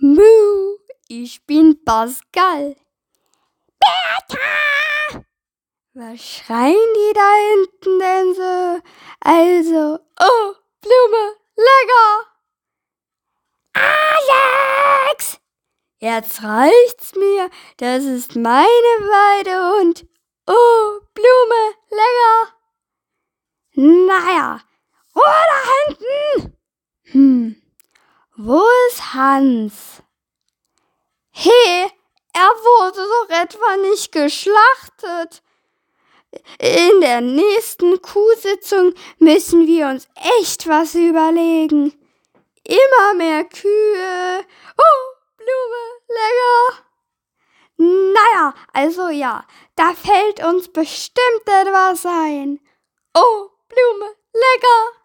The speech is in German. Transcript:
Mu, ich bin Pascal. Bertha! Was schreien die da hinten denn so? Also, oh, Blume, lecker! Alex! Jetzt reicht's mir, das ist meine Weide und oh, Blume, lecker! Naja, Ruhe da hinten! Wo ist Hans? Hey, er wurde doch etwa nicht geschlachtet. In der nächsten Kuhsitzung müssen wir uns echt was überlegen. Immer mehr Kühe. Oh, Blume, lecker. Naja, also ja, da fällt uns bestimmt etwas ein. Oh, Blume, lecker.